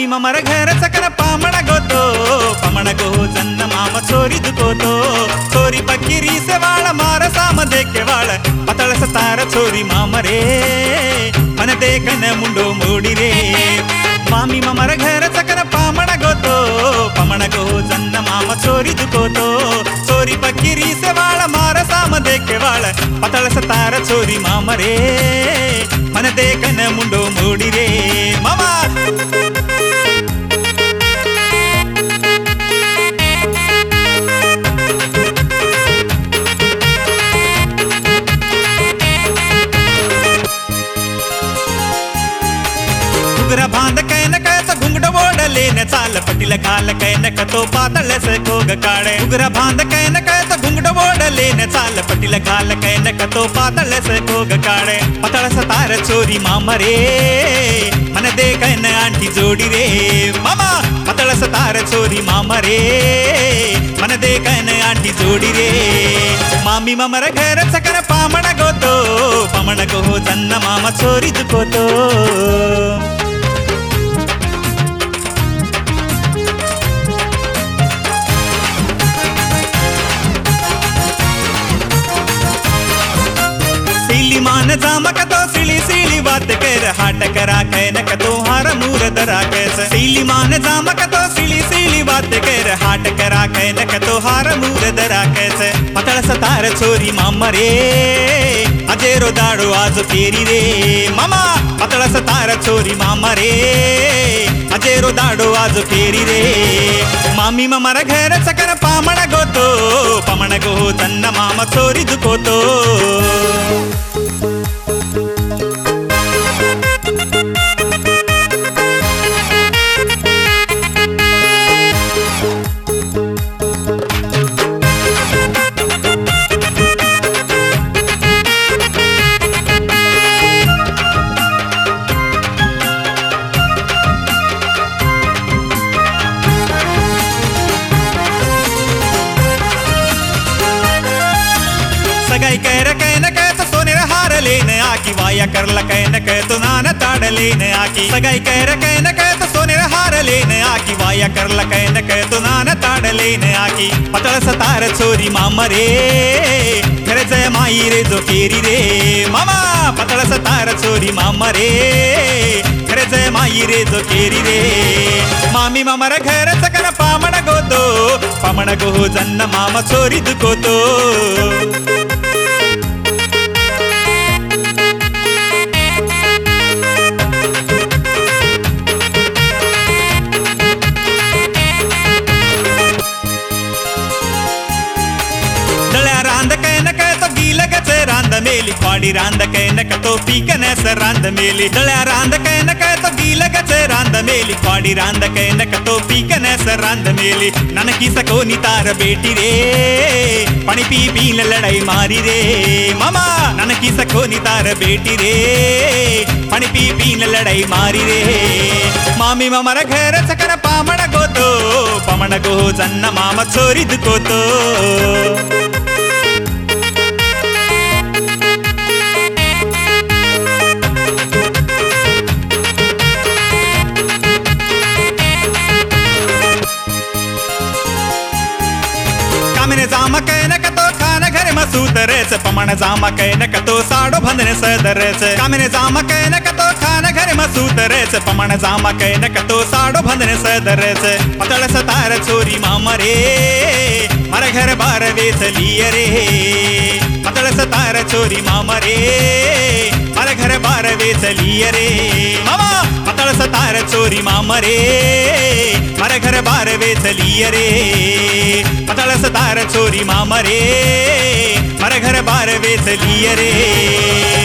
मामी ममर घर सकन पामण गोतो पमण गो जन्न माम चोरी दुकोतो चोरी पक्किरी से वाಳ मार साम देखे वाळ पतळ सतार चोरी मामरे मन देखन मुंडो मोडी रे मामी ममर घर सकन पामण गोतो पमण गो जन्न माम चोरी दुकोतो चोरी पक्किरी से वाळ मार साम देखे वाळ पतळ सतार चोरी मामरे मन देखन मुंडो मोडी रे मामा बांध कैन कैसा घुंगड़ ओडले न चाल पटिल खाल कैन कतो पातल से कोग काड़े उगरा बांध कैन कैसा घुंगड़ ओडले न चाल पटिल खाल कैन कतो पातल से कोग काड़े पतल सतार चोरी मामरे मन दे कैन आंटी जोड़ी रे मामा पतल सतार चोरी मामरे मन दे कैन आंटी जोड़ी रे मामी ममर घर सकन पामण गोतो पमण गो जन्न मामा चोरी दुकोतो मान जामक तो सिली सिली बात कर हाट करा कैन कतो हार मूर दरा कैस सिली मान जामक तो सिली सिली बात कर हाट करा कैन कतो हार मूर दरा कैस पतळ सतार चोरी मामरे अजेरो दाड़ो आज फेरी रे मामा पतळ सतार चोरी मामरे अजेरो दाड़ो आज फेरी रे मामी ममर घर सकन पामण गोतो पमण गो जन्न माम चोरी दुकोतो सगाई कह कैन कह तो सोने हार लेने आकी वाया कर कैन कह तो नान ताड़ लेने आकी सगाई कह कैन कह तो सोने हार लेने आकी वाया कर कैन कह तो नान ताड़ लेने आकी पतळ सतार चोरी मामरे घर जय माई रे जो केरी रे मामा पतळ सतार चोरी मामरे घर जय माई रे जो केरी रे मामी ममर घर सकन पामण गोतो पमण गो जन्न माम चोरी दुकोतो रांद मेली क्वाडी रांद कैन कतो पीकन से रांद मेली दळ्या रांद कैन कह तो गील गचे रांद मेली क्वाडी रांद कैन कतो पीकन से रांद मेली नन की सकोनी तार बेटी रे पानी पी पीन लड़ाई मारी रे मामा नन की सकोनी तार बेटी रे पानी पी पीन लड़ाई मारी रे मामी ममर घर सकन पामण गोतो पमण गो जन्न माम चोरी दुकोतो जाम कैन कतो खान घर मसूत रेच पमण जाम कैन कतो साड़ो बंधन सदरेच कामिने जाम कैन कतो खान घर मसूत रेच पमण जाम कैन कतो साड़ो बंधन सदरेच पतळ सतार चोरी मामरे मर घर बार वेचली रे पतळ सतार चोरी मामरे मर घर बार वेचली रे मामा पतळ सतार चोरी मामरे मर घर बार वेचली रे पतळ सतार चोरी मामरे मर घर बार वेचली रे